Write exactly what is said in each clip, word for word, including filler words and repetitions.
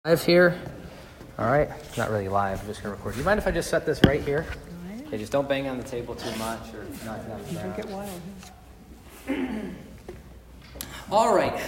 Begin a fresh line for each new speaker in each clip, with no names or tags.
Live here. All right. Not really live. I'm just going to record. Do you mind if I just set this right here? Okay, just don't bang on the table too much or knock it out.
Don't get wild.
All right.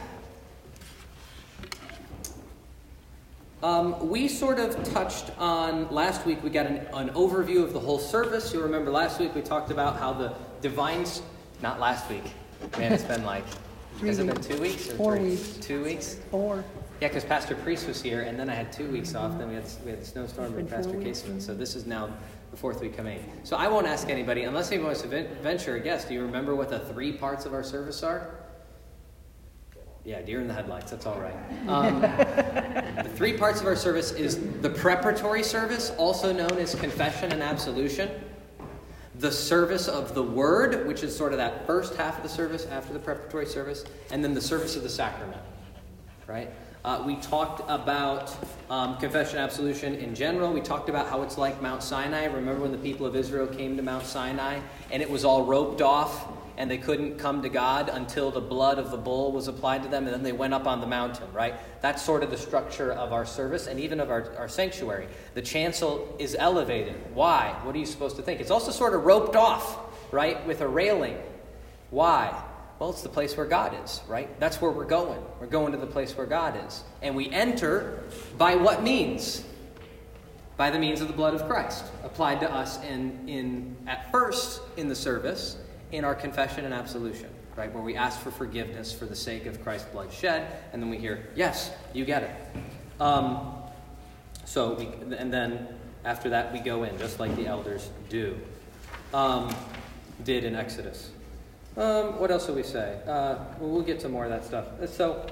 Um, we sort of touched on, last week we got an, an overview of the whole service. You'll remember last week we talked about how the divine, not last week. Man, it's been like, has it been two weeks? Or
Four
three?
weeks.
Two weeks?
Four.
Yeah, because Pastor Priest was here, and then I had two weeks off. Then we had we had the snowstorm with Pastor Caseman. So this is now the fourth week coming. So I won't ask anybody, unless anybody wants to venture a guess. Do you remember what the three parts of our service are? Yeah, deer in the headlights. That's all right. Um, the three parts of our service is the preparatory service, also known as confession and absolution. The service of the word, which is sort of that first half of the service after the preparatory service, and then the service of the sacrament. Right? Uh, we talked about um, confession and absolution in general. We talked about how it's like Mount Sinai. Remember when the people of Israel came to Mount Sinai and it was all roped off and they couldn't come to God until the blood of the bull was applied to them, and then they went up on the mountain, right? That's sort of the structure of our service and even of our, our sanctuary. The chancel is elevated. Why? What are you supposed to think? It's also sort of roped off, right, with a railing. Why? Well, it's the place where God is, right? That's where we're going. We're going to the place where God is. And we enter by what means? By the means of the blood of Christ, applied to us in, in at first in the service, in our confession and absolution, right? Where we ask for forgiveness for the sake of Christ's blood shed, and then we hear, yes, you get it. Um, so, we, and then after that we go in, just like the elders do, um, did in Exodus. Um, what else do we say? Uh, well, we'll get to more of that stuff. So,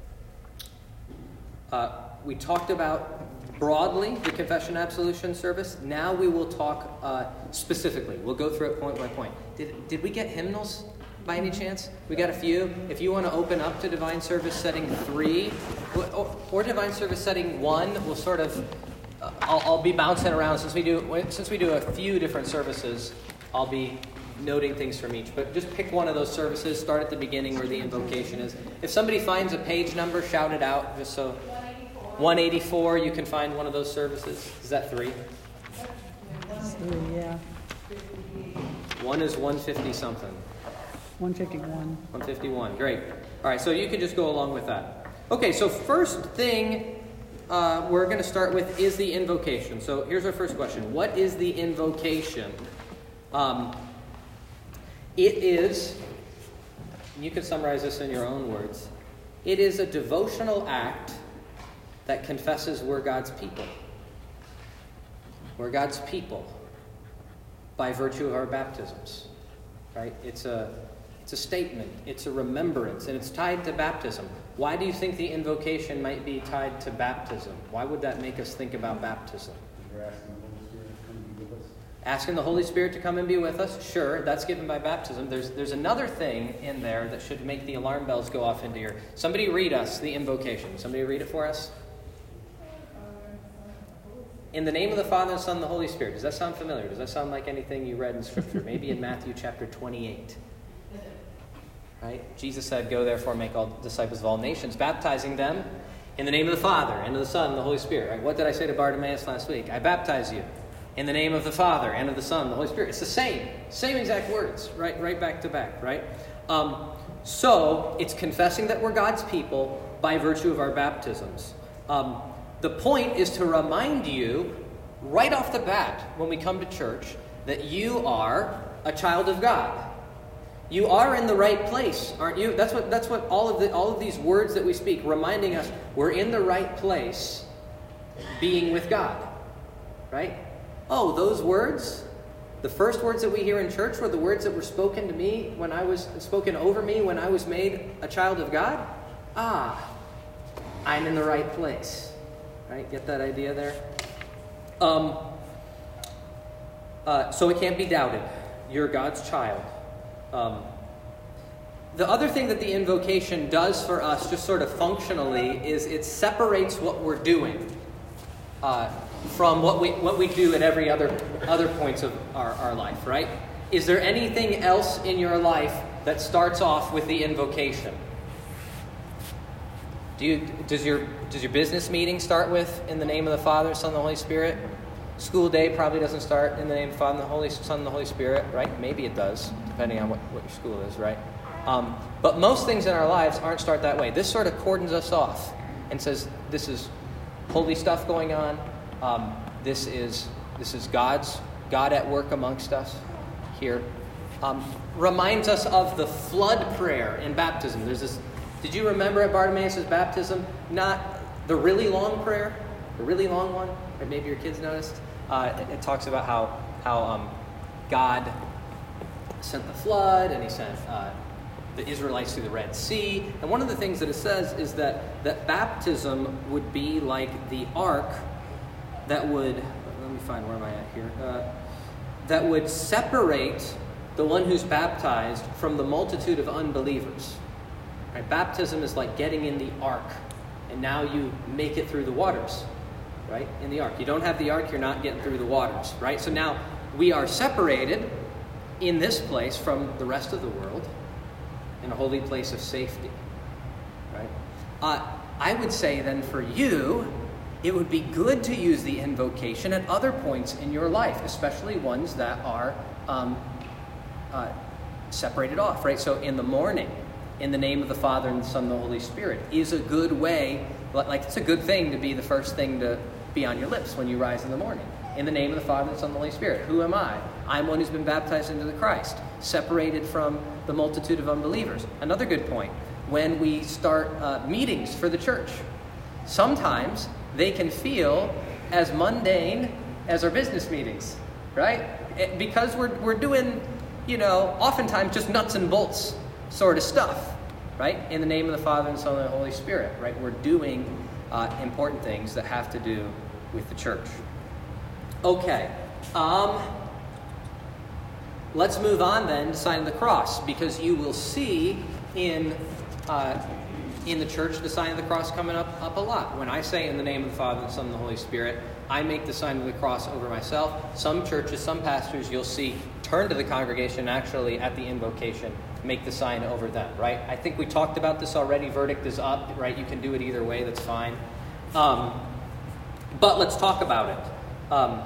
uh, we talked about broadly the confession absolution service. Now we will talk uh, specifically. We'll go through it point by point. Did did we get hymnals by any chance? We got a few. If you want to open up to Divine Service setting three or, or Divine Service setting one, we'll sort of. Uh, I'll, I'll be bouncing around since we do since we do a few different services. I'll be noting things from each, but just pick one of those services. Start at the beginning where the invocation is. If somebody finds a page number, shout it out, just so. one eighty-four, you can find one of those services. Is that three?
Three, yeah.
One is one fifty something.
one fifty-one.
one fifty-one, great. All right, so you can just go along with that. Okay, so first thing uh, we're going to start with is the invocation. So here's our first question. What is the invocation? Um, it is, you can summarize this in your own words, it is a devotional act that confesses we're God's people. We're God's people by virtue of our baptisms, right? It's a, it's a statement. It's a remembrance, and it's tied to baptism. Why do you think the invocation might be tied to baptism? Why would that make us think about baptism? Asking the Holy Spirit to come and be with us? Sure, that's given by baptism. There's there's another thing in there that should make the alarm bells go off into your... Somebody read us the invocation. Somebody read it for us. In the name of the Father, and Son, and the Holy Spirit. Does that sound familiar? Does that sound like anything you read in Scripture? Maybe in Matthew chapter twenty-eight. Right? Jesus said, go therefore make all disciples of all nations, baptizing them in the name of the Father, and of the Son, and the Holy Spirit. Right? What did I say to Bartimaeus last week? I baptize you in the name of the Father, and of the Son, and the Holy Spirit. It's the same. Same exact words. Right, right back to back. Right? Um, so, it's confessing that we're God's people by virtue of our baptisms. Um, The point is to remind you right off the bat when we come to church that you are a child of God. You are in the right place, aren't you? That's what that's what all of the all of these words that we speak reminding us we're in the right place being with God. Right? Oh, those words, the first words that we hear in church were the words that were spoken to me when I was spoken over me when I was made a child of God. Ah, I'm in the right place. Right? Get that idea there? Um, uh, so it can't be doubted. You're God's child. Um, the other thing that the invocation does for us, just sort of functionally, is it separates what we're doing uh, from what we what we do at every other other points of our, our life, right? Is there anything else in your life that starts off with the invocation? Do you, does your does your business meeting start with in the name of the Father, Son, and the Holy Spirit? School day probably doesn't start in the name of the Father, and the Holy Son, and the Holy Spirit, right? Maybe it does, depending on what, what your school is, right? Um, but most things in our lives aren't start that way. This sort of cordons us off and says this is holy stuff going on. Um, this is this is God's God at work amongst us here. Um, reminds us of the flood prayer in baptism. There's this. Did you remember at Bartimaeus' baptism, not the really long prayer, the really long one, or maybe your kids noticed? Uh, it, it talks about how how um, God sent the flood, and he sent uh, the Israelites through the Red Sea. And one of the things that it says is that, that baptism would be like the ark that would, let me find, where am I at here? Uh, that would separate the one who's baptized from the multitude of unbelievers. Right? Baptism is like getting in the ark, and now you make it through the waters, right? In the ark. You don't have the ark, you're not getting through the waters, right? So now we are separated in this place from the rest of the world in a holy place of safety, right? Uh, I would say then for you, it would be good to use the invocation at other points in your life, especially ones that are um, uh, separated off, right? So in the morning, in the name of the Father and the Son and the Holy Spirit is a good way, like it's a good thing to be the first thing to be on your lips when you rise in the morning. In the name of the Father and the Son and the Holy Spirit. Who am I? I'm one who's been baptized into the Christ, separated from the multitude of unbelievers. Another good point, when we start uh, meetings for the church, sometimes they can feel as mundane as our business meetings, right? It, because we're we're doing, you know, oftentimes just nuts and bolts sort of stuff, right? In the name of the Father and the Son and the Holy Spirit, right? We're doing uh, important things that have to do with the church. Okay, um, let's move on then to sign of the cross, because you will see in uh, in the church the sign of the cross coming up, up a lot. When I say in the name of the Father, and the Son, and the Holy Spirit, I make the sign of the cross over myself. Some churches, some pastors, you'll see turn to the congregation actually at the invocation, make the sign over them, right? I think we talked about this already. Verdict is up, right? You can do it either way. That's fine. Um, but let's talk about it. Um,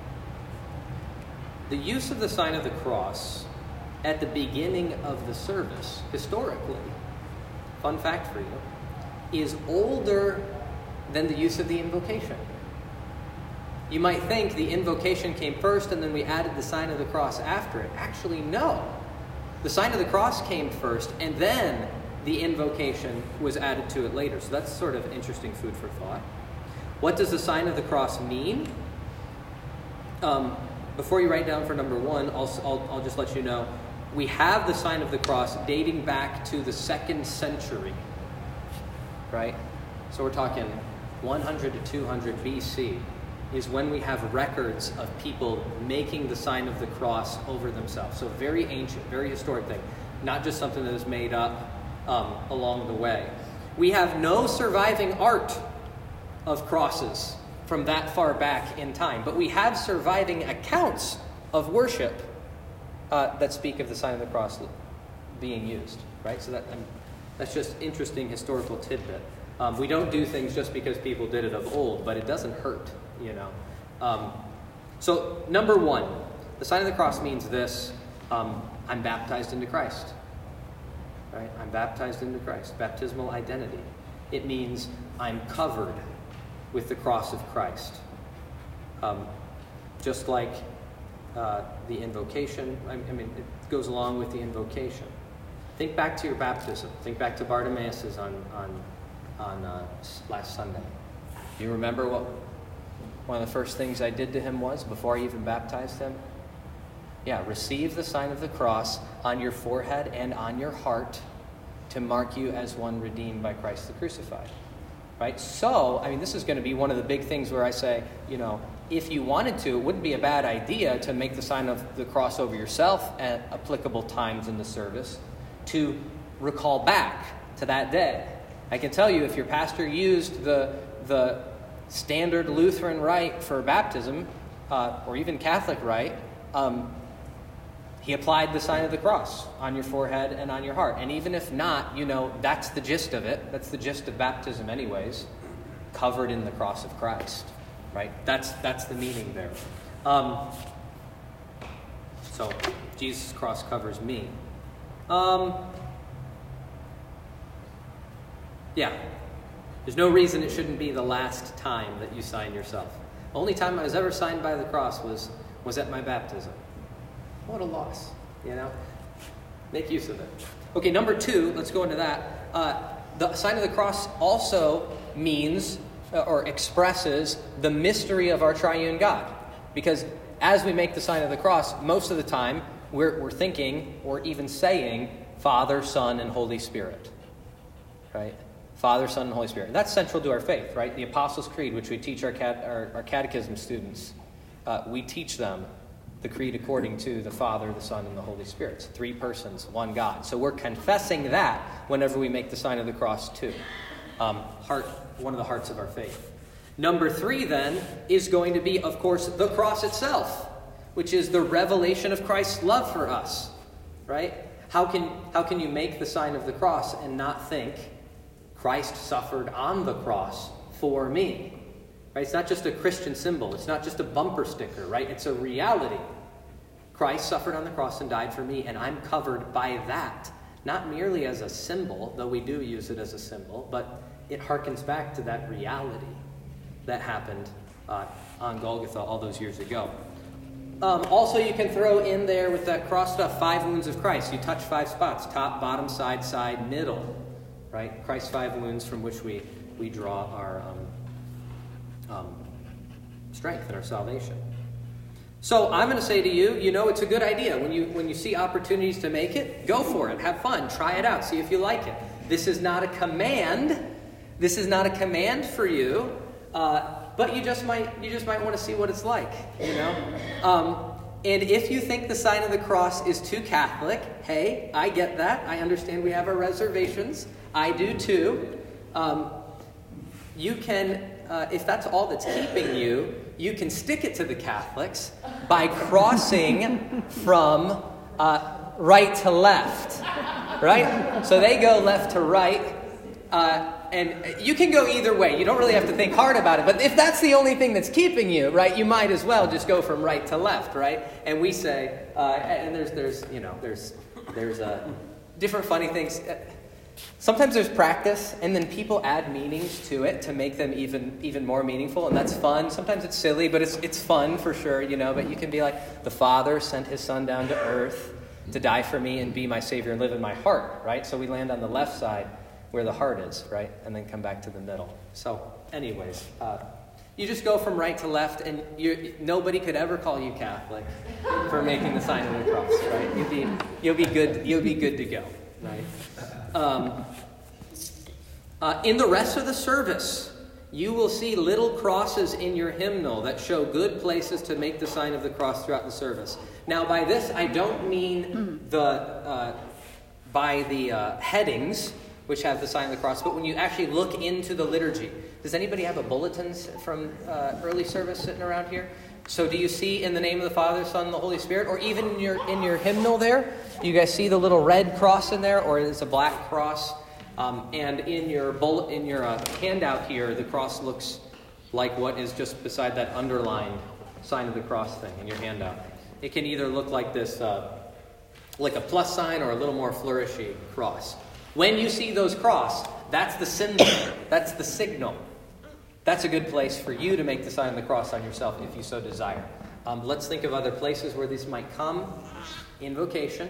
the use of the sign of the cross at the beginning of the service, historically, fun fact for you, is older than the use of the invocation. You might think the invocation came first and then we added the sign of the cross after it. Actually, no. The sign of the cross came first and then the invocation was added to it later. So that's sort of interesting food for thought. What does the sign of the cross mean? Um, before you write down for number one, I'll, I'll, I'll just let you know, we have the sign of the cross dating back to the second century, right? So we're talking one hundred to two hundred B C is when we have records of people making the sign of the cross over themselves. So very ancient, very historic thing, not just something that is made up um, along the way. We have no surviving art of crosses from that far back in time, but we have surviving accounts of worship uh, that speak of the sign of the cross being used, right? So that um, that's just interesting historical tidbit. Um, we don't do things just because people did it of old, but it doesn't hurt, you know. Um, so number one, the sign of the cross means this: um, I'm baptized into Christ. Right? I'm baptized into Christ. Baptismal identity. It means I'm covered with the cross of Christ. Um, just like uh, the invocation, I, I mean, it goes along with the invocation. Think back to your baptism. Think back to Bartimaeus' on on on uh, last Sunday. Do you remember what one of the first things I did to him was before I even baptized him? Yeah, receive the sign of the cross on your forehead and on your heart to mark you as one redeemed by Christ the crucified. Right? So, I mean, this is going to be one of the big things where I say, you know, if you wanted to, it wouldn't be a bad idea to make the sign of the cross over yourself at applicable times in the service to recall back to that day. I can tell you, if your pastor used the the standard Lutheran rite for baptism, uh, or even Catholic rite, um, he applied the sign of the cross on your forehead and on your heart. And even if not, you know, that's the gist of it. That's the gist of baptism anyways. Covered in the cross of Christ, right? That's that's the meaning there. Um, so Jesus' cross covers me. Um, yeah. There's no reason it shouldn't be the last time that you sign yourself. The only time I was ever signed by the cross was, was at my baptism. What a loss, you know? Make use of it. Okay, number two, let's go into that. Uh, the sign of the cross also means uh, or expresses the mystery of our triune God. Because as we make the sign of the cross, most of the time we're, we're thinking or even saying Father, Son, and Holy Spirit. Right? Father, Son, and Holy Spirit. That's central to our faith, right? The Apostles' Creed, which we teach our, cat, our, our catechism students, uh, we teach them the creed according to the Father, the Son, and the Holy Spirit. It's three persons, one God. So we're confessing that whenever we make the sign of the cross too. Um, heart, one of the hearts of our faith. Number three, then, is going to be, of course, the cross itself, which is the revelation of Christ's love for us, right? How can, how can you make the sign of the cross and not think Christ suffered on the cross for me? Right? It's not just a Christian symbol. It's not just a bumper sticker, right? It's a reality. Christ suffered on the cross and died for me, and I'm covered by that. Not merely as a symbol, though we do use it as a symbol, but it harkens back to that reality that happened uh, on Golgotha all those years ago. Um, also, you can throw in there with that cross stuff, five wounds of Christ. You touch five spots, top, bottom, side, side, middle. Right? Christ's five wounds from which we, we draw our um, um, strength and our salvation. So I'm going to say to you, you know, it's a good idea. When you when you see opportunities to make it, go for it. Have fun. Try it out. See if you like it. This is not a command. This is not a command for you. Uh, but you just might you just might want to see what it's like. You know. Um, and if you think the sign of the cross is too Catholic, hey, I get that. I understand we have our reservations. I do too. Um, you can, uh, if that's all that's keeping you, you can stick it to the Catholics by crossing from uh, right to left, right? So they go left to right, uh, and you can go either way. You don't really have to think hard about it. But if that's the only thing that's keeping you, right, you might as well just go from right to left, right? And we say, uh, and there's, there's, you know, there's, there's uh, different funny things. Sometimes there's practice, and then people add meanings to it to make them even even more meaningful, and that's fun. Sometimes it's silly, but it's it's fun for sure, you know. But you can be like, the Father sent his Son down to earth to die for me and be my Savior and live in my heart, right? So we land on the left side where the heart is, right? And then come back to the middle. So anyways, uh, you just go from right to left, and you nobody could ever call you Catholic for making the sign of the cross, right? You'll be you'll be good you'll be good to go, right? Um, uh, in the rest of the service, you will see little crosses in your hymnal that show good places to make the sign of the cross throughout the service. Now, by this, I don't mean the uh, by the uh, headings, which have the sign of the cross, but when you actually look into the liturgy. Does anybody have a bulletin from uh, early service sitting around here? So do you see in the name of the Father, Son, and the Holy Spirit, or even in your in your hymnal there? Do you guys see the little red cross in there, or is it a black cross? Um, and in your bullet, in your uh, handout here, the cross looks like what is just beside that underlined sign of the cross thing in your handout. It can either look like this, uh, like a plus sign, or a little more flourishy cross. When you see those cross, that's the symbol. That's the signal. That's a good place for you to make the sign of the cross on yourself if you so desire. Um, let's think of other places where this might come. Invocation.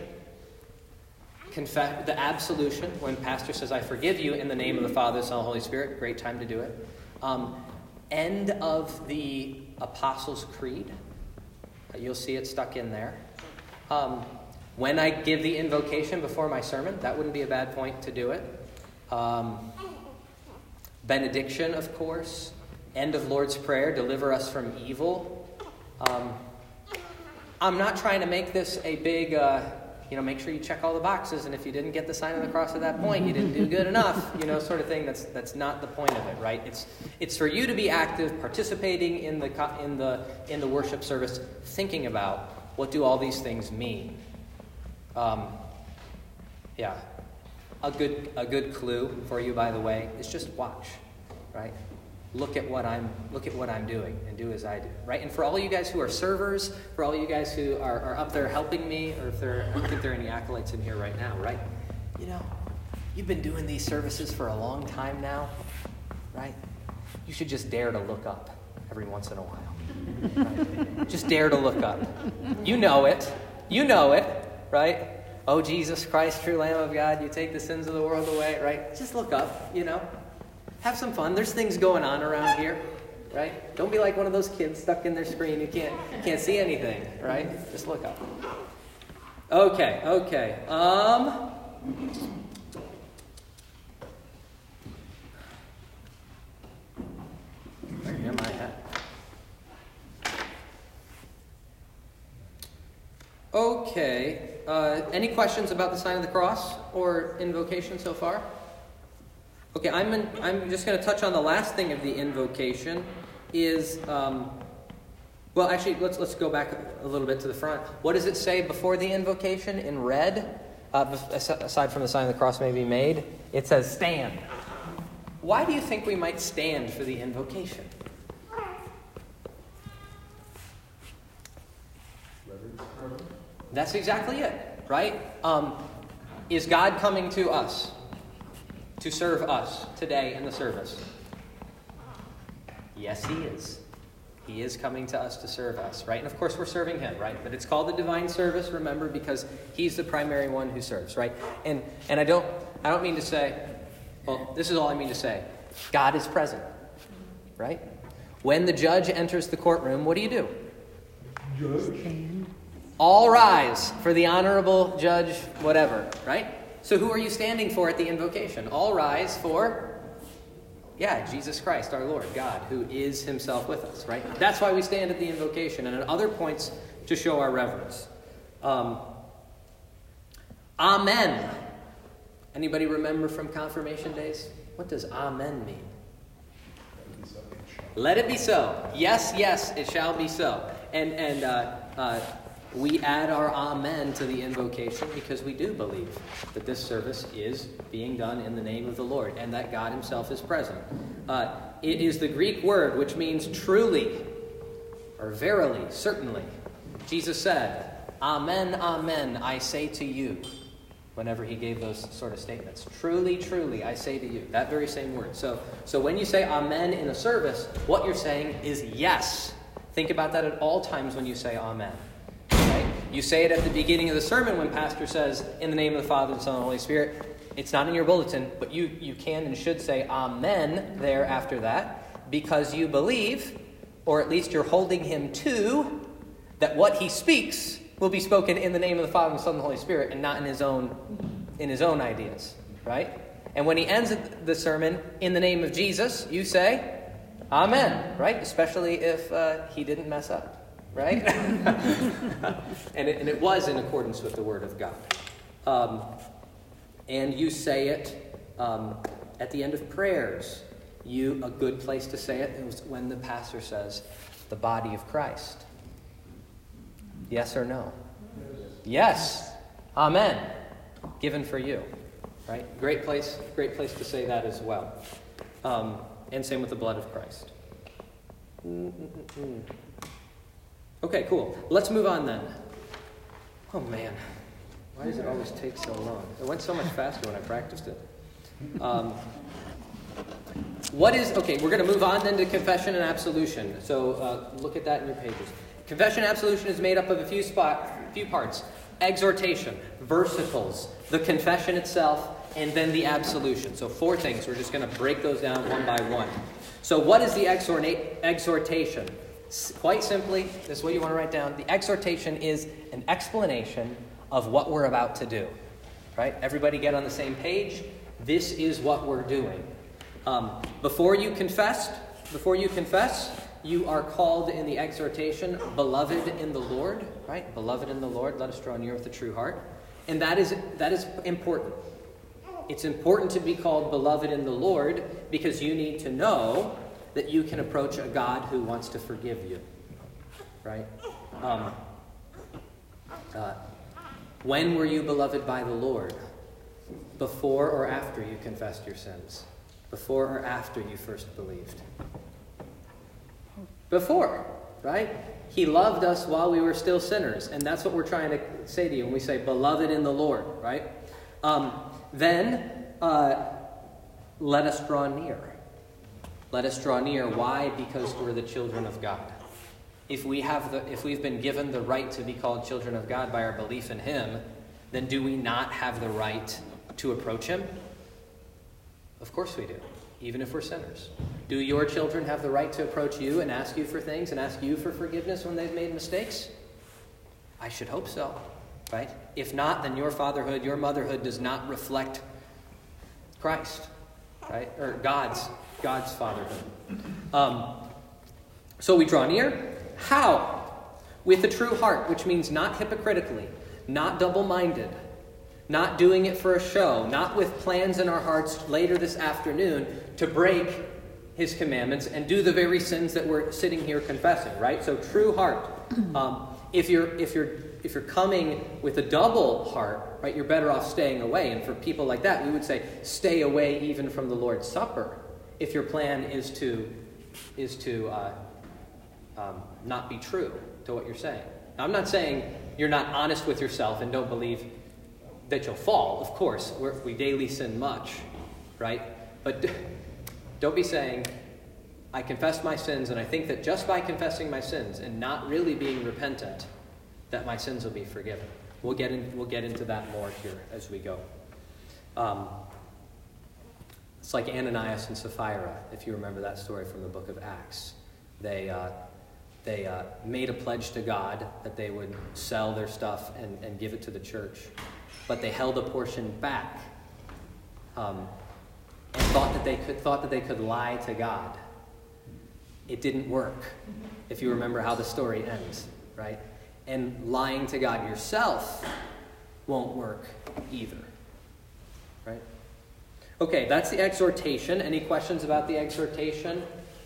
Confess, the absolution, when pastor says, I forgive you in the name of the Father, Son, and Holy Spirit. Great time to do it. Um, end of the Apostles' Creed. You'll see it stuck in there. Um, when I give the invocation before my sermon, that wouldn't be a bad point to do it. Um, benediction, of course. End of Lord's Prayer, deliver us from evil. Um, I'm not trying to make this a big, uh, you know, make sure you check all the boxes, and if you didn't get the sign of the cross at that point, you didn't do good enough, you know, sort of thing. That's that's not the point of it, right? It's it's for you to be active, participating in the in the in the worship service, thinking about what do all these things mean. Um, yeah. A good a good clue for you, by the way, is just watch, right? Look at what I'm look at what I'm doing and do as I do, right? And for all you guys who are servers, for all you guys who are, are up there helping me, or if there I don't think there are any acolytes in here right now, right? You know, you've been doing these services for a long time now, right? You should just dare to look up every once in a while. Right? Just dare to look up. You know it. You know it, right? Oh, Jesus Christ, true Lamb of God, you take the sins of the world away, right? Just look up, you know. Have some fun. There's things going on around here, right? Don't be like one of those kids stuck in their screen who can't can't see anything, right? Just look up. Okay, okay. Um, where am I at? Okay. Uh, any questions about the sign of the cross or invocation so far? Okay, I'm in, I'm just going to touch on the last thing of the invocation. Is um, well, actually, let's let's go back a little bit to the front. What does it say before the invocation in red? Uh, aside from the sign of the cross may be made, it says stand. Why do you think we might stand for the invocation? That's exactly it, right? Um, is God coming to us to serve us today in the service? Yes, he is. He is coming to us to serve us, right? And of course, we're serving him, right? But it's called the divine service, remember, because he's the primary one who serves, right? And and I don't I don't mean to say, well, this is all I mean to say. God is present, right? When the judge enters the courtroom, what do you do?
Stand.
All rise for the honorable judge, whatever, right? So who are you standing for at the invocation? All rise for, yeah, Jesus Christ, our Lord, God, who is himself with us, right? That's why we stand at the invocation, and at other points to show our reverence. Um, amen. Anybody remember from confirmation days? What does amen mean? Let it be so. Yes, yes, it shall be so. And, and, uh, uh, we add our amen to the invocation because we do believe that this service is being done in the name of the Lord and that God himself is present. Uh, it is the Greek word which means truly or verily, certainly. Jesus said, amen, amen, I say to you, whenever he gave those sort of statements. Truly, truly, I say to you. That very same word. So, so when you say amen in a service, what you're saying is yes. Think about that at all times when you say amen. You say it at the beginning of the sermon when pastor says, in the name of the Father, and Son, and the Holy Spirit. It's not in your bulletin, but you, you can and should say amen there after that, because you believe, or at least you're holding him to, that what he speaks will be spoken in the name of the Father, and Son, and the Holy Spirit, and not in his own in his own ideas, right? And when he ends the sermon in the name of Jesus, you say, amen, right? Especially if uh, he didn't mess up. Right? and, it, and it was in accordance with the Word of God. Um, and you say it um, at the end of prayers. You a good place to say it is when the pastor says, the body of Christ. Yes or no? Yes. Amen. Given for you. Right? Great place, great place to say that as well. Um, and same with the blood of Christ. Mm-mm-mm. Okay, cool. Let's move on then. Oh, man. Why does it always take so long? It went so much faster when I practiced it. Um, what is... Okay, we're going to move on then to confession and absolution. So uh, look at that in your pages. Confession and absolution is made up of a few spot, few parts. Exhortation, versicles, the confession itself, and then the absolution. So four things. We're just going to break those down one by one. So what is the exhorta- exhortation? Quite simply, this is what you want to write down. The exhortation is an explanation of what we're about to do. Right? Everybody get on the same page. This is what we're doing. Um, before you confess, before you confess, you are called in the exhortation, beloved in the Lord. Right? Beloved in the Lord, let us draw near with a true heart. And that is that is important. It's important to be called beloved in the Lord because you need to know that you can approach a God who wants to forgive you, right? Um, uh, When were you beloved by the Lord? Before or after you confessed your sins? Before or after you first believed? Before, right? He loved us while we were still sinners. And that's what we're trying to say to you when we say, beloved in the Lord, right? Um, then, uh, let us draw near. Let us draw near. Why? Because we're the children of God. If we have the, if we've been given the right to be called children of God by our belief in him, then do we not have the right to approach him? Of course we do, even if we're sinners. Do your children have the right to approach you and ask you for things and ask you for forgiveness when they've made mistakes? I should hope so, right? If not, then your fatherhood, your motherhood does not reflect Christ, right? Or God's, God's fatherhood. Um, so we draw near. How? With a true heart, which means not hypocritically, not double-minded, not doing it for a show, not with plans in our hearts later this afternoon to break his commandments and do the very sins that we're sitting here confessing, right? So true heart. Um, if you're if you're if you're coming with a double heart, right, you're better off staying away. And for people like that, we would say stay away even from the Lord's Supper if your plan is to is to uh, um, not be true to what you're saying. Now, I'm not saying you're not honest with yourself and don't believe that you'll fall. Of course, we're, we daily sin much, right? But don't be saying, I confess my sins, and I think that just by confessing my sins and not really being repentant, that my sins will be forgiven. We'll get in, we'll get into that more here as we go. Um, it's like Ananias and Sapphira, if you remember that story from the book of Acts. They uh, they uh, made a pledge to God that they would sell their stuff and, and give it to the church. But they held a portion back um, and thought that they could thought that they could lie to God. It didn't work, if you remember how the story ends, right? And lying to God yourself won't work either, right? Okay, that's the exhortation. Any questions about the exhortation?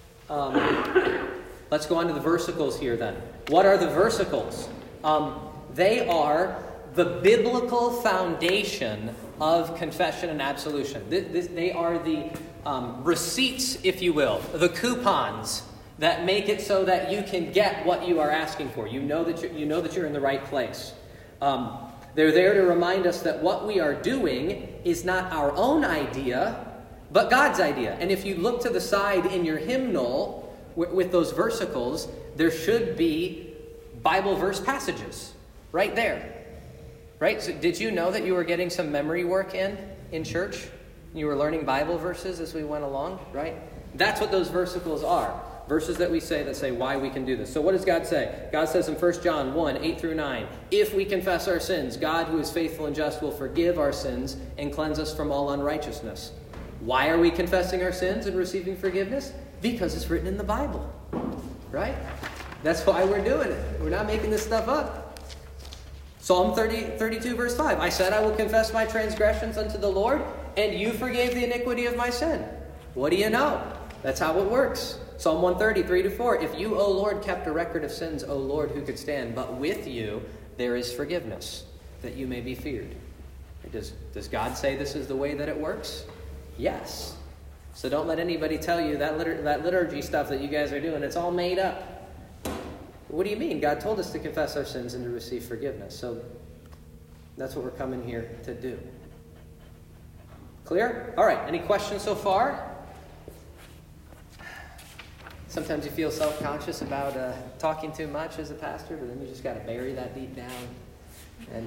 Um, let's go on to the versicles here then. What are the versicles? Um, they are the biblical foundation of confession and absolution. This, this, they are the um, receipts, if you will, the coupons that make it so that you can get what you are asking for. You know that you're, you know that you're in the right place. Um, they're there to remind us that what we are doing is not our own idea, but God's idea. And if you look to the side in your hymnal w- with those versicles, there should be Bible verse passages right there. Right? So did you know that you were getting some memory work in in church? You were learning Bible verses as we went along, right? That's what those versicles are. Verses that we say that say why we can do this. So what does God say? God says in First John one, eight through nine, if we confess our sins, God who is faithful and just will forgive our sins and cleanse us from all unrighteousness. Why are we confessing our sins and receiving forgiveness? Because it's written in the Bible, right? That's why we're doing it. We're not making this stuff up. Psalm thirty, thirty-two, verse five. I said I will confess my transgressions unto the Lord, and you forgave the iniquity of my sin. What do you know? That's how it works. Psalm one thirty, three to four. If you, O Lord, kept a record of sins, O Lord, who could stand? But with you there is forgiveness, that you may be feared. Does, does God say this is the way that it works? Yes. So don't let anybody tell you that, litur- that liturgy stuff that you guys are doing, it's all made up. What do you mean? God told us to confess our sins and to receive forgiveness. So that's what we're coming here to do. Clear? All right. Any questions so far? Sometimes you feel self-conscious about uh, talking too much as a pastor, but then you just got to bury that deep down. And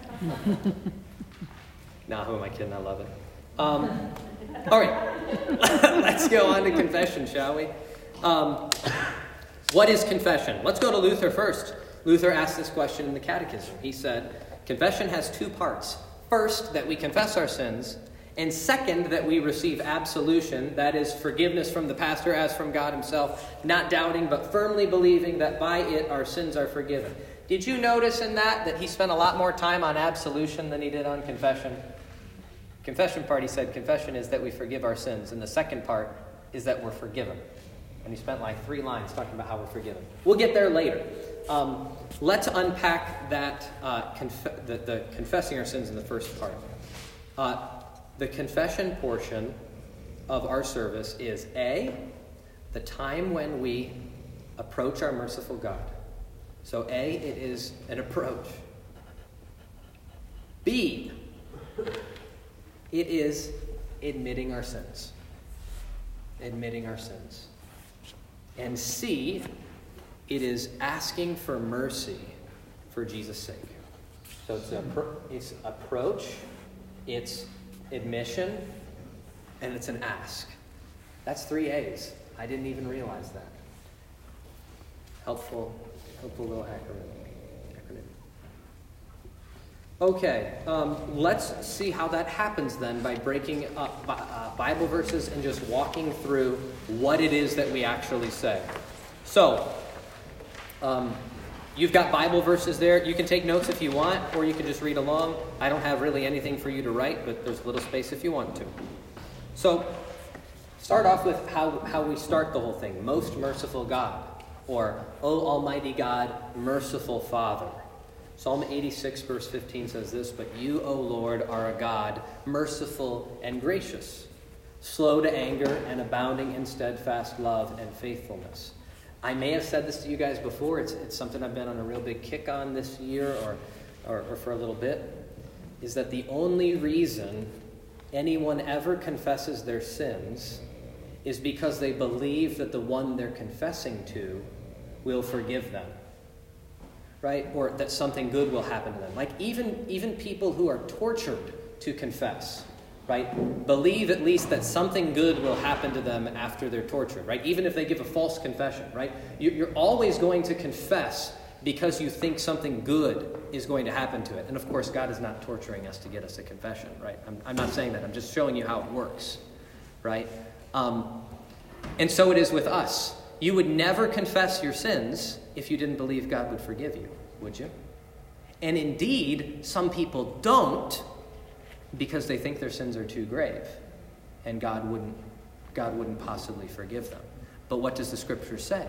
nah, who am I kidding? I love it. Um, all right. Let's go on to confession, shall we? Um, what is confession? Let's go to Luther first. Luther asked this question in the Catechism. He said, confession has two parts. First, that we confess our sins. And second, that we receive absolution, that is forgiveness from the pastor as from God himself, not doubting but firmly believing that by it our sins are forgiven. Did you notice in that that he spent a lot more time on absolution than he did on confession? Confession part, he said, confession is that we forgive our sins. And the second part is that we're forgiven. And he spent like three lines talking about how we're forgiven. We'll get there later. um, let's unpack that, uh, conf- the, the confessing our sins in the first part. Uh, the confession portion of our service is A, the time when we approach our merciful God. So A, it is an approach. B, it is admitting our sins. Admitting our sins. And C, it is asking for mercy for Jesus' sake. So it's, a, it's approach, it's admission, and it's an ask. That's three A's. I didn't even realize that. Helpful, helpful little acronym. Okay, um, let's see how that happens then by breaking up uh, Bible verses and just walking through what it is that we actually say. So, um, you've got Bible verses there. You can take notes if you want, or you can just read along. I don't have really anything for you to write, but there's a little space if you want to. So, start off with how, how we start the whole thing. Most merciful God, or O Almighty God, merciful Father. Psalm eighty-six, verse fifteen says this, "But you, O Lord, are a God, merciful and gracious, slow to anger and abounding in steadfast love and faithfulness." I may have said this to you guys before. It's, it's something I've been on a real big kick on this year or, or, or for a little bit, is that the only reason anyone ever confesses their sins is because they believe that the one they're confessing to will forgive them. Right? Or that something good will happen to them. Like even, even people who are tortured to confess, right, believe at least that something good will happen to them after they're tortured, right? Even if they give a false confession, right? You're always going to confess because you think something good is going to happen to it. And of course, God is not torturing us to get us a confession, right? I'm, I'm not saying that. I'm just showing you how it works, right? Um, and so it is with us. You would never confess your sins if you didn't believe God would forgive you, would you? And indeed, some people don't because they think their sins are too grave and God wouldn't, God wouldn't possibly forgive them. But what does the Scripture say?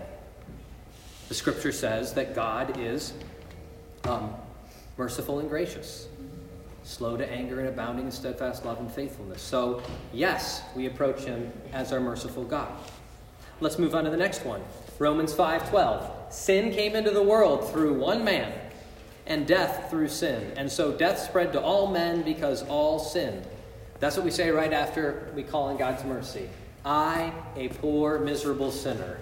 The Scripture says that God is um, merciful and gracious, slow to anger and abounding in steadfast love and faithfulness. So, yes, we approach him as our merciful God. Let's move on to the next one. Romans five twelve. Sin came into the world through one man, and death through sin. And so death spread to all men because all sinned. That's what we say right after we call on God's mercy. I, a poor, miserable sinner.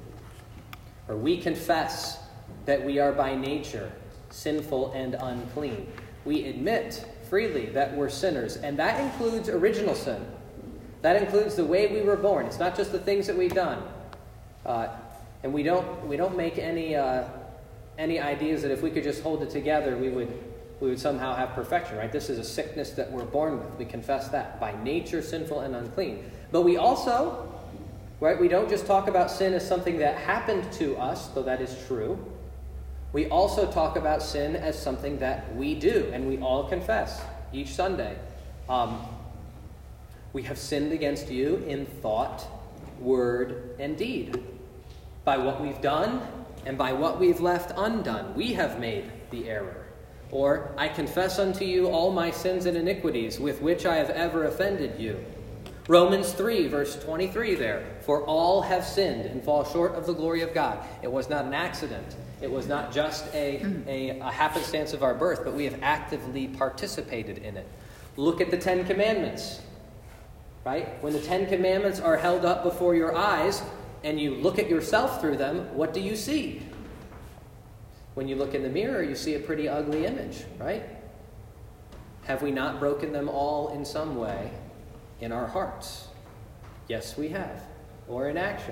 Or we confess that we are by nature sinful and unclean. We admit freely that we're sinners, and that includes original sin. That includes the way we were born. It's not just the things that we've done. Uh, and we don't we don't make any uh, any ideas that if we could just hold it together, we would we would somehow have perfection, right? This is a sickness that we're born with. We confess that. By nature, sinful and unclean. But we also, right, we don't just talk about sin as something that happened to us, though that is true. We also talk about sin as something that we do, and we all confess each Sunday. Um, We have sinned against you in thought, word, and deed. By what we've done and by what we've left undone, we have made the error. Or, I confess unto you all my sins and iniquities with which I have ever offended you. Romans three, verse twenty-three there. For all have sinned and fall short of the glory of God. It was not an accident. It was not just a, a, a happenstance of our birth, but we have actively participated in it. Look at the Ten Commandments. Right? When the Ten Commandments are held up before your eyes and you look at yourself through them, what do you see? When you look in the mirror, you see a pretty ugly image, right? Have we not broken them all in some way in our hearts? Yes, we have. Or in action.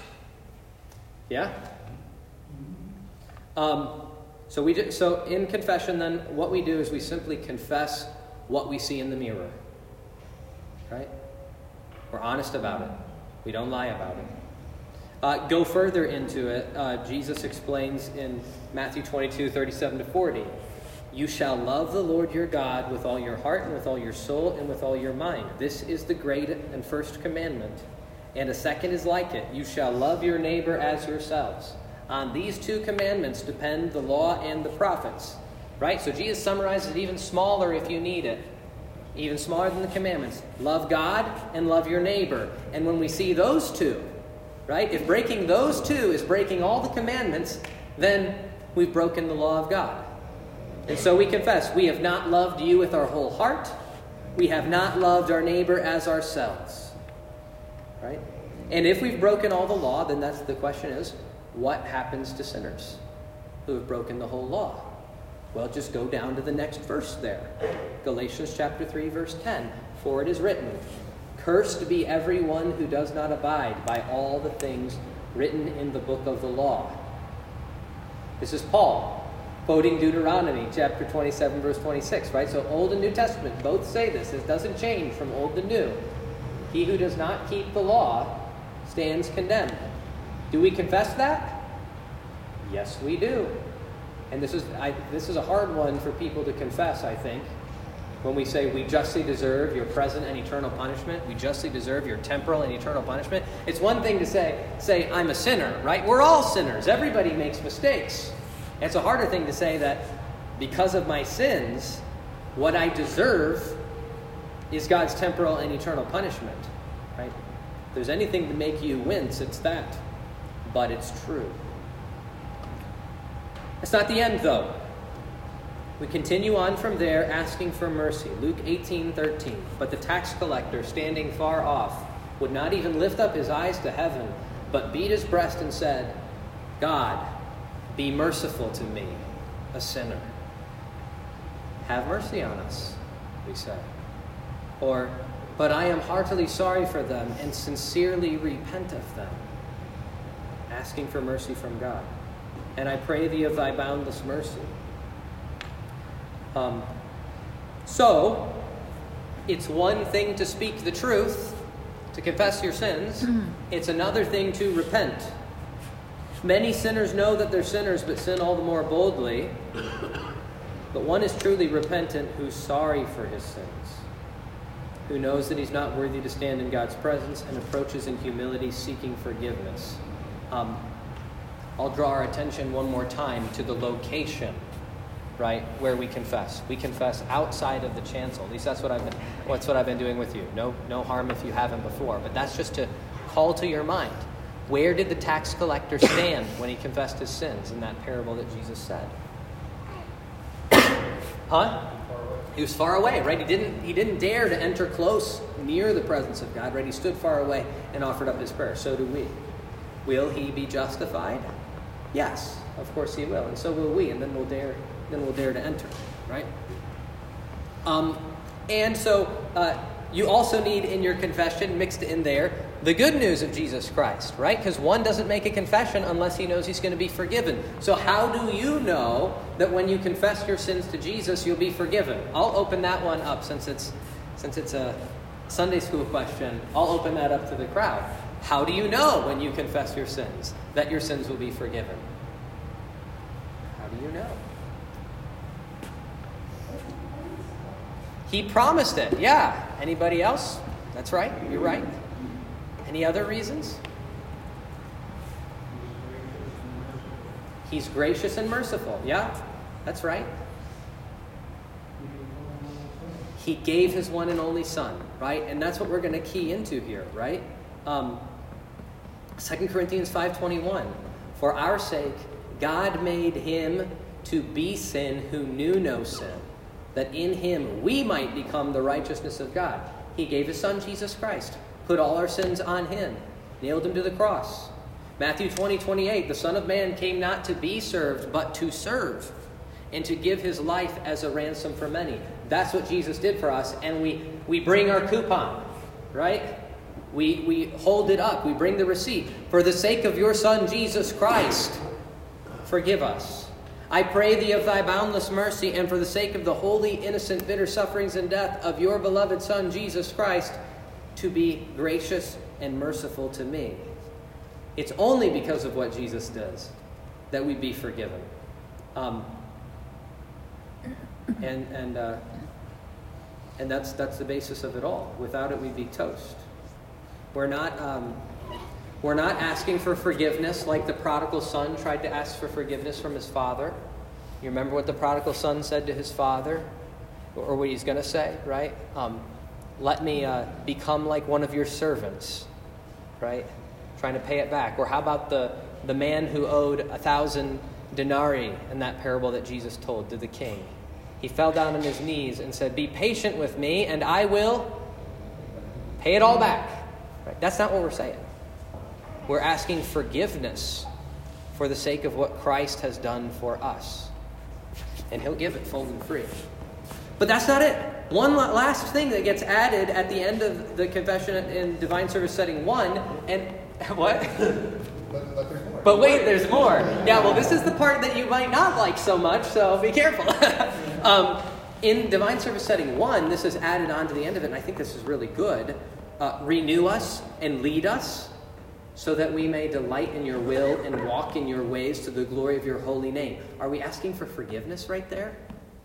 Yeah? Um, so we do, so in confession then, what we do is we simply confess what we see in the mirror. Right? We're honest about it. We don't lie about it. Uh, go further into it. Uh, Jesus explains in Matthew twenty-two, thirty-seven to forty. You shall love the Lord your God with all your heart and with all your soul and with all your mind. This is the great and first commandment. And a second is like it. You shall love your neighbor as yourselves. On these two commandments depend the law and the prophets. Right? So Jesus summarizes it even smaller if you need it. Even smaller than the commandments. Love God and love your neighbor. And when we see those two, right? If breaking those two is breaking all the commandments, then we've broken the law of God. And so we confess, we have not loved you with our whole heart. We have not loved our neighbor as ourselves. Right? And if we've broken all the law, then that's the question is, what happens to sinners who have broken the whole law? Well, just go down to the next verse there. Galatians chapter three, verse ten. For it is written, cursed be everyone who does not abide by all the things written in the book of the law. This is Paul quoting Deuteronomy chapter twenty-seven, verse twenty-six, right? So Old and New Testament both say this. This doesn't change from Old to New. He who does not keep the law stands condemned. Do we confess that? Yes, we do. And this is I, this is a hard one for people to confess, I think. When we say we justly deserve your present and eternal punishment, we justly deserve your temporal and eternal punishment. It's one thing to say, say I'm a sinner, right? We're all sinners. Everybody makes mistakes. It's a harder thing to say that because of my sins, what I deserve is God's temporal and eternal punishment, right? If there's anything to make you wince, it's that. But it's true. It's not the end, though. We continue on from there, asking for mercy. Luke eighteen thirteen. But the tax collector, standing far off, would not even lift up his eyes to heaven, but beat his breast and said, God, be merciful to me, a sinner. Have mercy on us, we say. Or, but I am heartily sorry for them and sincerely repent of them. Asking for mercy from God. And I pray thee of thy boundless mercy. Um, so, it's one thing to speak the truth, to confess your sins. It's another thing to repent. Many sinners know that they're sinners, but sin all the more boldly. But one is truly repentant who's sorry for his sins, who knows that he's not worthy to stand in God's presence and approaches in humility seeking forgiveness. Um, I'll draw our attention one more time to the location, right, where we confess. We confess outside of the chancel. At least that's what I've been, that's what I've been doing with you. No, no harm if you haven't before, but that's just to call to your mind. Where did the tax collector stand when he confessed his sins in that parable that Jesus said? Huh? He was far away, right? He didn't, he didn't dare to enter close near the presence of God, right? He stood far away and offered up his prayer. So do we. Will he be justified? Yes, of course he will. And so will we. And then we'll dare, then we'll dare to enter, right? Um, and so uh, you also need in your confession, mixed in there, the good news of Jesus Christ, right? Because one doesn't make a confession unless he knows he's going to be forgiven. So how do you know that when you confess your sins to Jesus, you'll be forgiven? I'll open that one up since it's since it's a Sunday school question. I'll open that up to the crowd. How do you know when you confess your sins that your sins will be forgiven? How do you know? He promised it. Yeah. Anybody else? That's right. You're right. Any other reasons? He's gracious and merciful. Yeah, that's right. He gave his one and only son, right? And that's what we're going to key into here, right? Um, Second Corinthians five twenty-one. For our sake, God made him to be sin who knew no sin, that in him we might become the righteousness of God. He gave his son, Jesus Christ. Put all our sins on him. Nailed him to the cross. Matthew twenty twenty-eight. The Son of Man came not to be served, but to serve, and to give his life as a ransom for many. That's what Jesus did for us. And we, we bring our coupon, right? We, we hold it up. We bring the receipt. For the sake of your Son, Jesus Christ, forgive us. I pray thee of thy boundless mercy, and for the sake of the holy, innocent, bitter sufferings and death of your beloved Son, Jesus Christ, to be gracious and merciful to me. It's only because of what Jesus does that we be forgiven. Um, and and uh, and that's that's the basis of it all. Without it, we'd be toast. We're not um, We're not asking for forgiveness like the prodigal son tried to ask for forgiveness from his father. You remember what the prodigal son said to his father? Or what he's going to say, right? Um, let me uh, become like one of your servants, right? Trying to pay it back. Or how about the, the man who owed a thousand denarii in that parable that Jesus told to the king? He fell down on his knees and said, be patient with me and I will pay it all back. Right? That's not what we're saying. We're asking forgiveness for the sake of what Christ has done for us. And he'll give it full and free. But that's not it. One last thing that gets added at the end of the confession in Divine Service Setting one, and what?
But, but there's more.
But wait, there's more. Yeah, well, this is the part that you might not like so much, so be careful. um, in Divine Service Setting one, this is added on to the end of it, and I think this is really good. Uh, renew us and lead us so that we may delight in your will and walk in your ways to the glory of your holy name. Are we asking for forgiveness right there?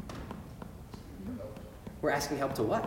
We're asking help to what?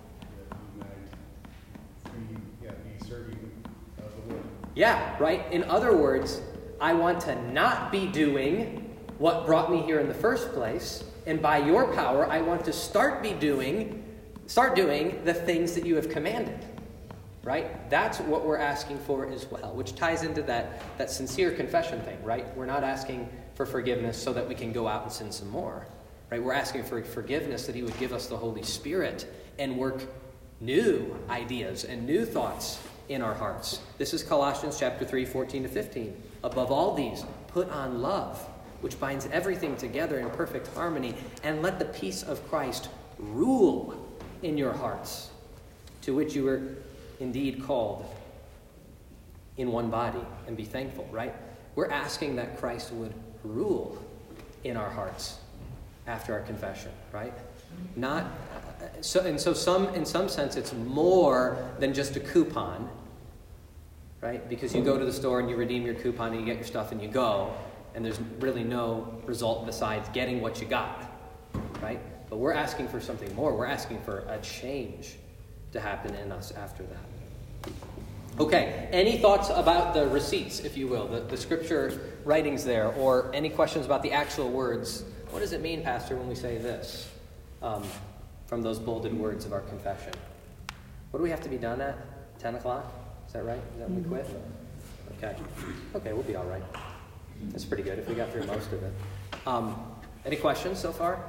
Yeah, be serving uh, the Lord.
Yeah, right? In other words, I want to not be doing what brought me here in the first place, and by your power, I want to start be doing, start doing the things that you have commanded. Right? That's what we're asking for as well, which ties into that, that sincere confession thing, right? We're not asking for forgiveness so that we can go out and sin some more. Right? We're asking for forgiveness that he would give us the Holy Spirit and work new ideas and new thoughts in our hearts. This is Colossians chapter three, fourteen to fifteen. Above all these, put on love, which binds everything together in perfect harmony, and let the peace of Christ rule in your hearts, to which you were indeed called in one body, and be thankful, right? We're asking that Christ would rule in our hearts after our confession, right? Not so, and so some in some sense it's more than just a coupon, right? Because you go to the store and you redeem your coupon and you get your stuff and you go, and there's really no result besides getting what you got, right? But we're asking for something more. We're asking for a change to happen in us after that. Okay, any thoughts about the receipts, if you will, the, the scripture writings there, or any questions about the actual words? What does it mean, Pastor, when we say this um, from those bolded words of our confession? What do we have to be done at? ten o'clock? Is that right? Is that when we quit? Okay. Okay, we'll be all right. That's pretty good if we got through most of it. Um, any questions so far?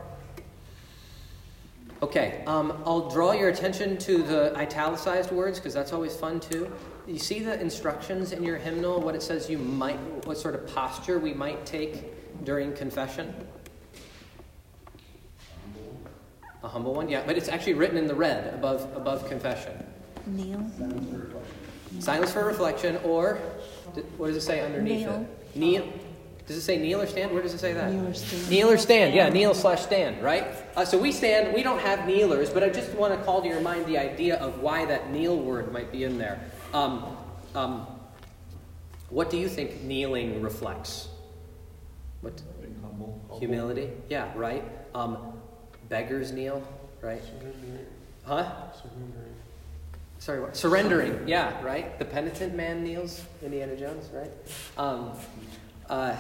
Okay, um, I'll draw your attention to the italicized words because that's always fun too. You see the instructions in your hymnal, what it says you might, what sort of posture we might take during confession? A humble one, yeah, but it's actually written in the red above above confession.
Kneel.
Silence for reflection, or what does it say underneath
Kneel.
it? Kneel. Does it say kneel or stand? Where does it say that?
Kneel or stand.
Kneel or stand. Yeah, kneel slash stand, right? Uh, so we stand. We don't have kneelers, but I just want to call to your mind the idea of why that kneel word might be in there. Um, um, what do you think kneeling reflects? What?
Humble.
Humility? Yeah, right. Um, beggars kneel, right? Huh? Sorry, what? Surrendering. Yeah, right. The penitent man kneels. Indiana Jones, right? Um, uh,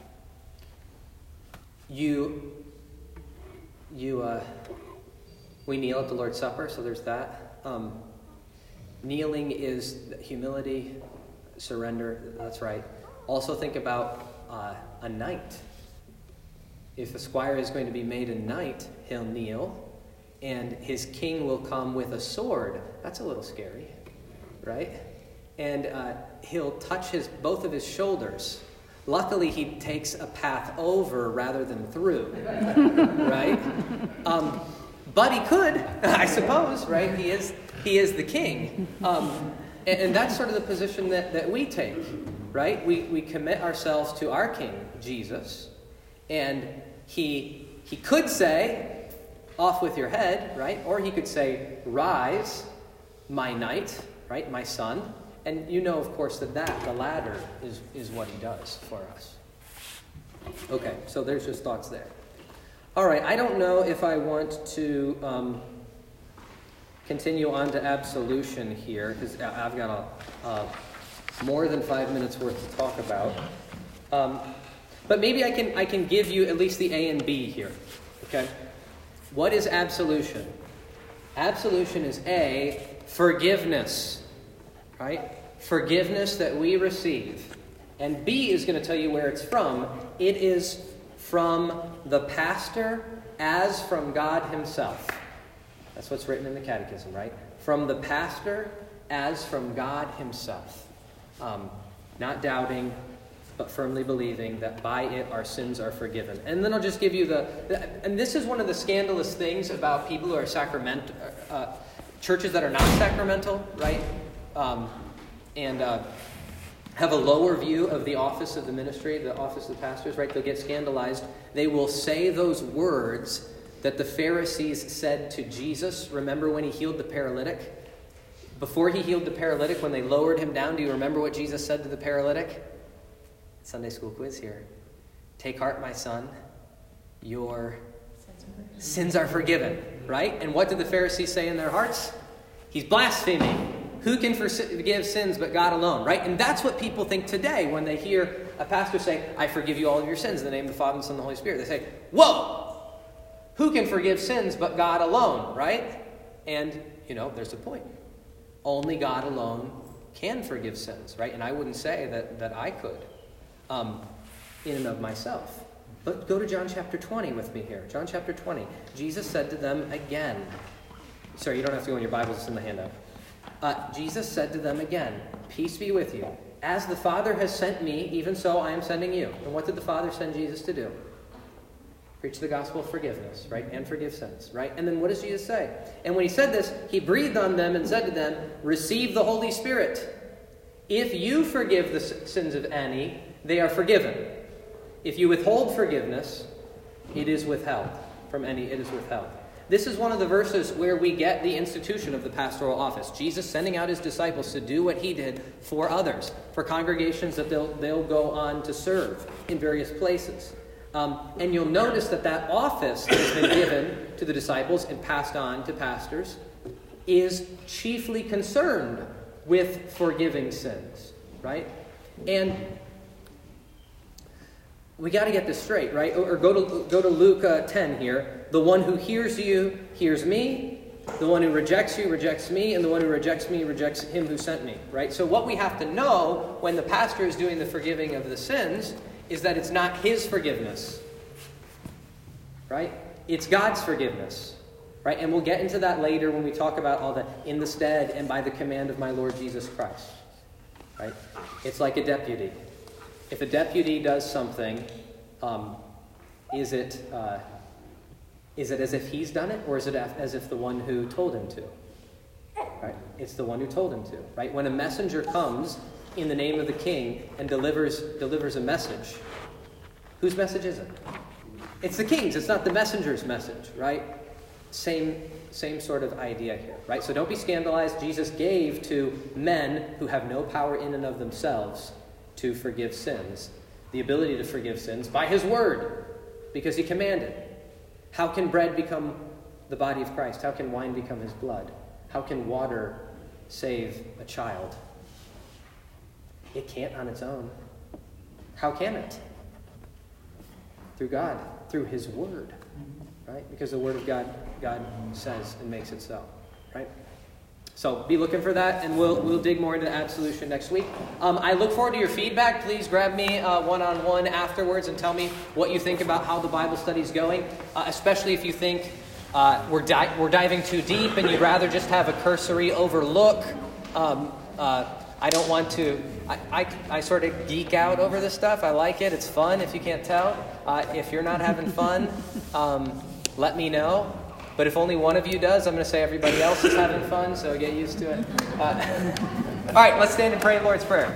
you, you, uh, we kneel at the Lord's Supper, so there's that. Um, kneeling is humility, surrender. That's right. Also think about uh, a knight. If a squire is going to be made a knight, he'll kneel, and his king will come with a sword. That's a little scary, right? And uh, he'll touch his both of his shoulders. Luckily, he takes a path over rather than through, right? Um, but he could, I suppose, right? He is he is the king. Um, and, and that's sort of the position that, that we take, right? We we commit ourselves to our king, Jesus, and he he could say, off with your head, right? Or he could say, rise, my knight, right? My son. And you know, of course, that, that the latter is, is what he does for us. Okay, so there's just thoughts there. All right, I don't know if I want to um, continue on to absolution here, because I've got a, a more than five minutes worth to talk about. Um, but maybe I can I can give you at least the A and B here. Okay? What is absolution? Absolution is A, forgiveness. Right? Forgiveness that we receive. And B is going to tell you where it's from. It is from the pastor as from God himself. That's what's written in the Catechism, right? From the pastor as from God himself. Um, not doubting, but firmly believing that by it our sins are forgiven. And then I'll just give you the... the and this is one of the scandalous things about people who are sacrament... Uh, churches that are not sacramental, right? Um, and uh, have a lower view of the office of the ministry, the office of the pastors, right? They'll get scandalized. They will say those words that the Pharisees said to Jesus. Remember when he healed the paralytic? Before he healed the paralytic, when they lowered him down, do you remember what Jesus said to the paralytic? Sunday school quiz here. Take heart, my son. Your sins are forgiven, right? And what did the Pharisees say in their hearts? He's blaspheming. Who can forgive sins but God alone, right? And that's what people think today when they hear a pastor say, I forgive you all of your sins in the name of the Father, and the Son, and the Holy Spirit. They say, whoa! Who can forgive sins but God alone, right? And, you know, there's a point. Only God alone can forgive sins, right? And I wouldn't say that, that I could um, in and of myself. But go to John chapter twenty with me here. John chapter twenty. Jesus said to them again. Sorry, you don't have to go in your Bibles. It's in the handout. Uh, Jesus said to them again, peace be with you. As the Father has sent me, even so I am sending you. And what did the Father send Jesus to do? Preach the gospel of forgiveness, right? And forgive sins, right? And then what does Jesus say? And when he said this, he breathed on them and said to them, receive the Holy Spirit. If you forgive the sins of any, they are forgiven. If you withhold forgiveness, it is withheld. From any, it is withheld. This is one of the verses where we get the institution of the pastoral office. Jesus sending out his disciples to do what he did for others, for congregations that they'll, they'll go on to serve in various places. Um, and you'll notice that that office that has been given to the disciples and passed on to pastors is chiefly concerned with forgiving sins, right? And we got to get this straight, right? Or go to go to Luke uh, ten here. The one who hears you hears me. The one who rejects you rejects me. And the one who rejects me rejects him who sent me, right? So what we have to know when the pastor is doing the forgiving of the sins is that it's not his forgiveness, right? It's God's forgiveness, right? And we'll get into that later when we talk about all the in the stead and by the command of my Lord Jesus Christ, right? It's like a deputy. If a deputy does something, um, is it uh, is it as if he's done it, or is it as if the one who told him to? Right? It's the one who told him to, right? When a messenger comes in the name of the king and delivers delivers a message, whose message is it? It's the king's. It's not the messenger's message, right? Same same sort of idea here, right? So don't be scandalized. Jesus gave to men who have no power in and of themselves to forgive sins, the ability to forgive sins by his word, because he commanded. How can bread become the body of Christ? How can wine become his blood? How can water save a child? It can't on its own. How can it? Through God, through his word, right? Because the word of God, God says and makes it so, right? So be looking for that, and we'll we'll dig more into absolution next week. Um, I look forward to your feedback. Please grab me uh, one-on-one afterwards and tell me what you think about how the Bible study is going, uh, especially if you think uh, we're, di- we're diving too deep and you'd rather just have a cursory overlook. Um, uh, I don't want to... I, I, I sort of geek out over this stuff. I like it. It's fun, if you can't tell. Uh, if you're not having fun, um, let me know. But if only one of you does, I'm going to say everybody else is having fun, so get used to it. Uh, all right, let's stand and pray the Lord's Prayer.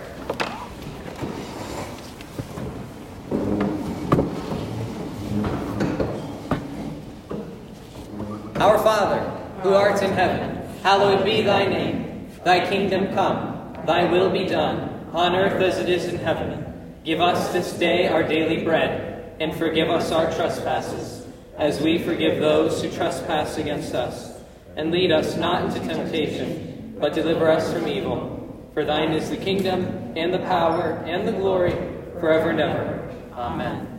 Our Father, who art in heaven, hallowed be thy name. Thy kingdom come, thy will be done, on earth as it is in heaven. Give us this day our daily bread, and forgive us our trespasses, as we forgive those who trespass against us. And lead us not into temptation, but deliver us from evil. For thine is the kingdom, and the power, and the glory, forever and ever. Amen.